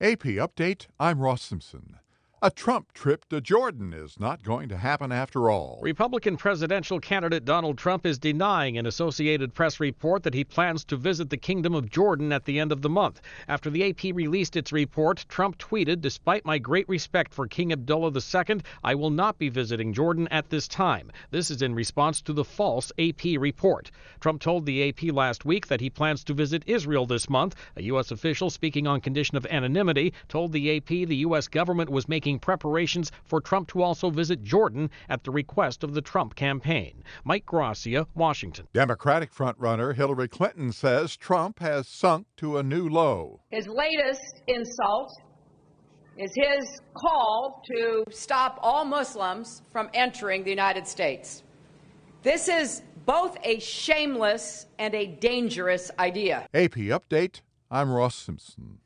AP Update, I'm Ross Simpson. A Trump trip to Jordan is not going to happen after all. Republican presidential candidate Donald Trump is denying an Associated Press report that he plans to visit the Kingdom of Jordan at the end of the month. After the AP released its report, Trump tweeted, "Despite my great respect for King Abdullah II, I will not be visiting Jordan at this time." This is in response to the false AP report. Trump told the AP last week that he plans to visit Israel this month. A U.S. official speaking on condition of anonymity told the AP the U.S. government was making preparations for Trump to also visit Jordan at the request of the Trump campaign. Mike Gracia, Washington. Democratic frontrunner Hillary Clinton says Trump has sunk to a new low. His latest insult is his call to stop all Muslims from entering the United States. This is both a shameless and a dangerous idea. AP Update, I'm Ross Simpson.